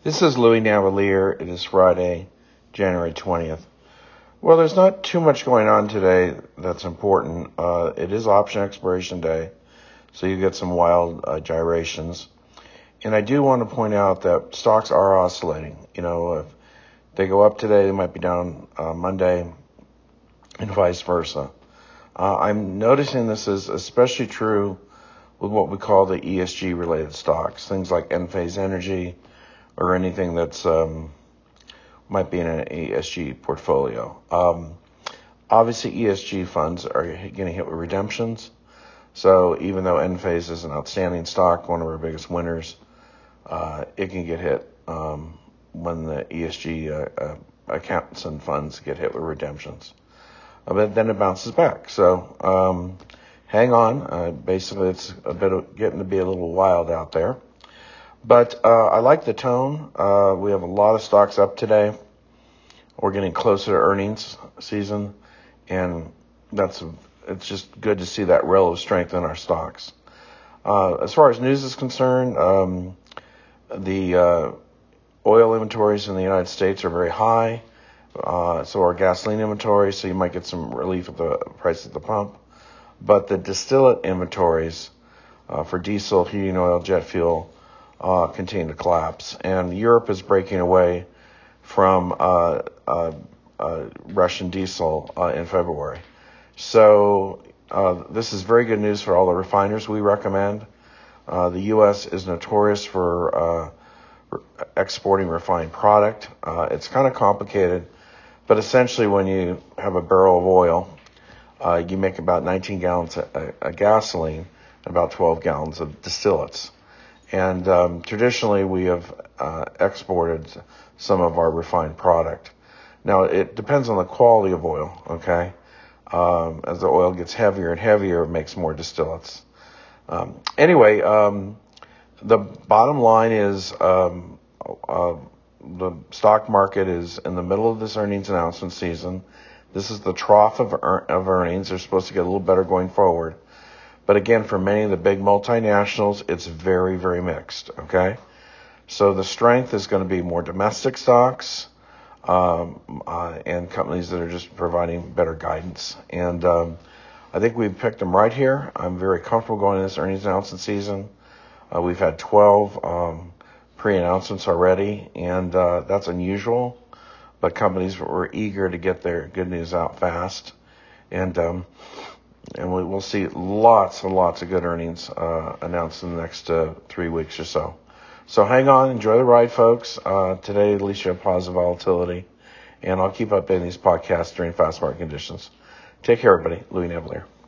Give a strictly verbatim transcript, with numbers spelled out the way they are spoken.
This is Louis Navalier. It is Friday, January twentieth. Well, there's not too much going on today that's important. Uh, it is option expiration day, so you get some wild uh, gyrations. And I do want to point out that stocks are oscillating. You know, if they go up today, they might be down uh, Monday, and vice versa. Uh, I'm noticing this is especially true with what we call the E S G-related stocks, things like Enphase Energy, or anything that's um, might be in an E S G portfolio. Um, obviously, E S G funds are getting hit with redemptions. So even though Enphase is an outstanding stock, one of our biggest winners, uh, it can get hit um, when the E S G uh, uh, accounts and funds get hit with redemptions. Uh, but then it bounces back. So um, hang on. Uh, basically, it's a bit of getting to be a little wild out there. But uh, I like the tone. Uh, we have a lot of stocks up today. We're getting closer to earnings season, and that's it's just good to see that relative strength in our stocks. Uh, as far as news is concerned, um, the uh, oil inventories in the United States are very high. Uh, so are gasoline inventories, so you might get some relief at the price at the pump. But the distillate inventories uh, for diesel, heating oil, jet fuel, Uh, continue to collapse. And Europe is breaking away from uh, uh, uh, Russian diesel uh, in February. So uh, this is very good news for all the refiners we recommend. Uh, the U S is notorious for uh, re- exporting refined product. Uh, it's kind of complicated, but essentially when you have a barrel of oil, uh, you make about nineteen gallons of, of gasoline and about twelve gallons of distillates. And um, traditionally, we have uh, exported some of our refined product. Now, it depends on the quality of oil, okay? Um, as the oil gets heavier and heavier, it makes more distillates. Um, anyway, um, the bottom line is um, uh, the stock market is in the middle of this earnings announcement season. This is the trough of, er- of earnings. They're supposed to get a little better going forward. But again, for many of the big multinationals, it's very, very mixed, okay? So the strength is going to be more domestic stocks um, uh, and companies that are just providing better guidance. And um, I think we've picked them right here. I'm very comfortable going into this earnings announcement season. Uh, we've had twelve um, pre-announcements already, and uh, that's unusual. But companies were eager to get their good news out fast. And um And we'll see lots and lots of good earnings uh, announced in the next uh, three weeks or so. So hang on, enjoy the ride, folks. Uh, today, at least you have positive volatility. And I'll keep updating these podcasts during fast market conditions. Take care, everybody. Louis Navalier.